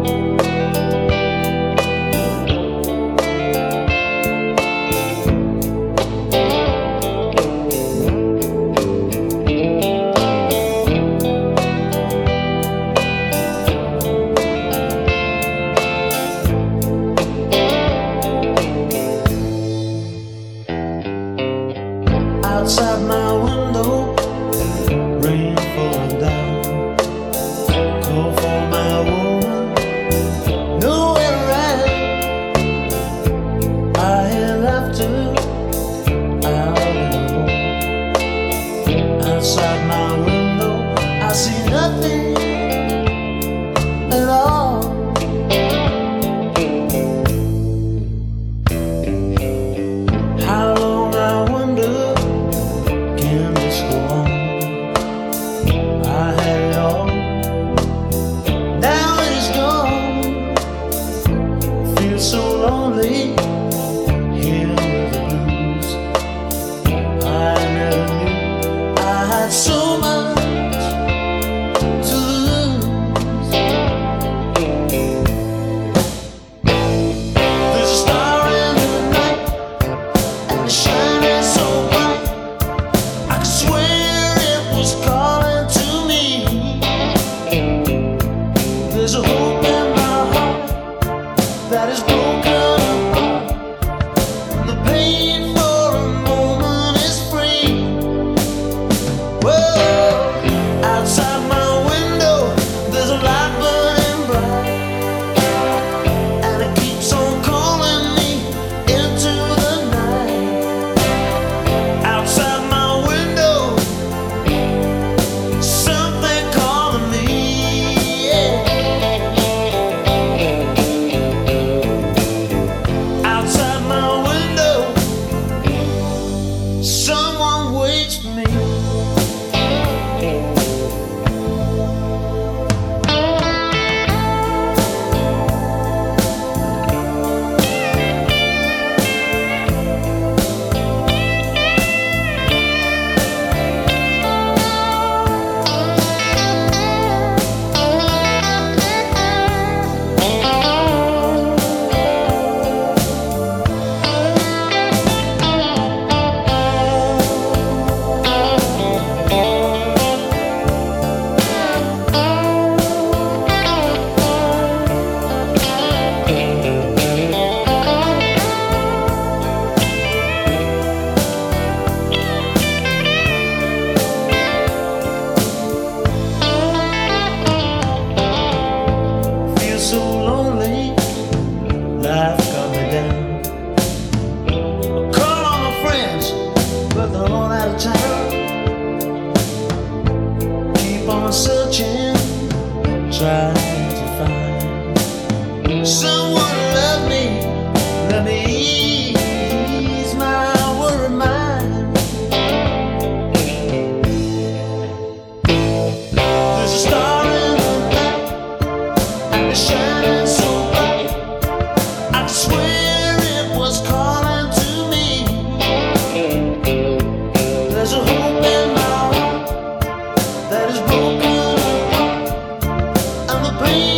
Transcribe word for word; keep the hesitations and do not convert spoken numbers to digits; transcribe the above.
Outside my window, rain falling down. Call for my woman, nowhere around. I hear laughter out in the hall. Outside my window, I see nothing at all. How long, I wonder, can this go on? I had it all, now it's gone. Feel so lonely here with the blues. I never knew I had so much to lose. There's a star in the night, and it's shining so bright. I could swear it was calling to me. There's a hope in my heart that is broken apart, and the pain for a moment is free. Whoa, outside my window, there's a light burning bright, and it keeps on calling me into the night. Outside my window, something calling me, yeah. Outside my window, someone waits for me. Feel so lonely, life got me down. I call on my friends, but they're all out of town. Keep on searching, trying to find someone to love me, let me ease my worried mind. There's a star in the night, and it's shining so bright. I could swear it was calling to me. There's a hope in my heart that is broken apart, and the pain